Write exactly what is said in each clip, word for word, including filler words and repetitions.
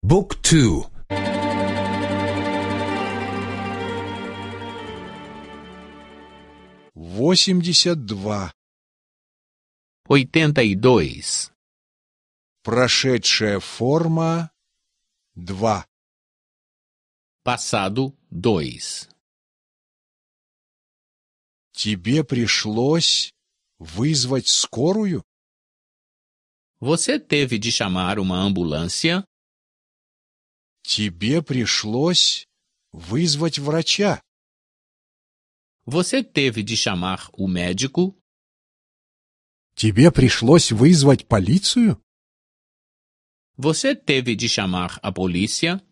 بوك تو восемьдесят два. oitenta e dois. Прошедшая форма два. Passado dois. Тебе пришлось вызвать скорую? Você teve de chamar uma ambulância? Тебе пришлось вызвать врача? Você teve de chamar o médico? Тебе пришлось вызвать полицию? Você teve de chamar a polícia?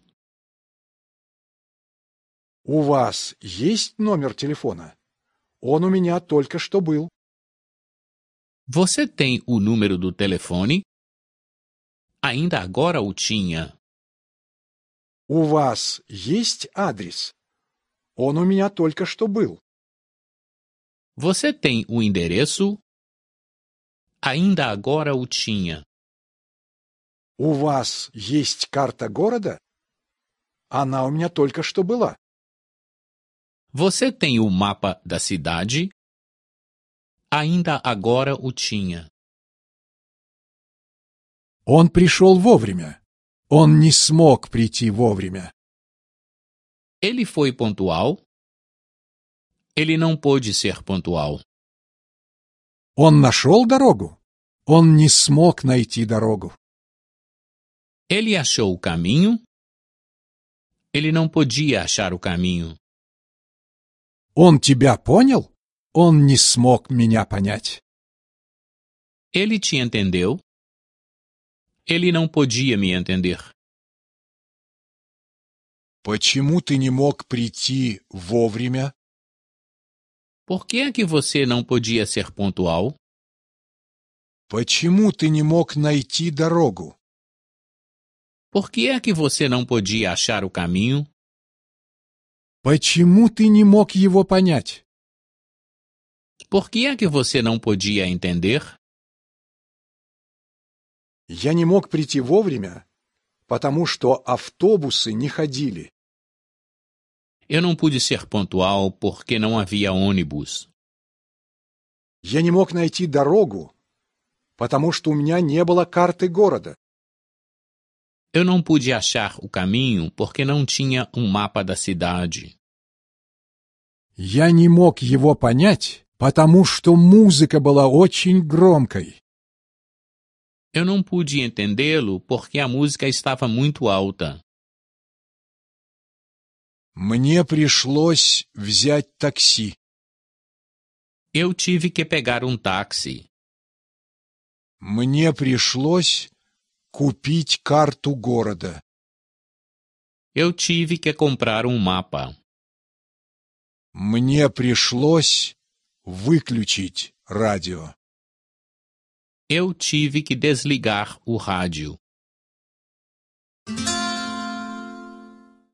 У вас есть номер телефона? Он у меня только что был. Você tem o número do telefone? Ainda agora o tinha. У вас есть адрес? Он у меня только что был. Você tem o endereço? Ainda agora o tinha. У вас есть карта города? Она у меня только что была. Você tem o mapa da cidade? Ainda agora o tinha. Он пришел вовремя. Он не смог прийти вовремя. Ele foi pontual? Ele não pôde ser pontual. Он нашел дорогу? Он не смог найти дорогу. Ele achou o caminho? Ele não podia achar o caminho. Он тебя понял? Он не смог меня понять. Ele te entendeu? Ele não podia me entender. Почему ты не мог прийти вовремя? Por que é que você não podia ser pontual? Почему ты не мог найти дорогу? Por que é que você não podia achar o caminho? Почему ты не мог его понять? Por que é que você não podia entender? Я не мог прийти вовремя, потому что автобусы не ходили. Eu não pude ser pontual porque não havia ônibus. Я не мог найти дорогу, потому что у меня не было карты города. Eu não pude achar o caminho porque não tinha um mapa da cidade. Я не мог его понять, потому что музыка была очень громкой. Eu não pude entendê-lo porque a música estava muito alta. Мне пришлось взять такси. Eu tive que pegar um táxi. Мне пришлось купить карту города. Eu tive que comprar um mapa. Мне пришлось выключить радио. Eu tive que desligar o rádio.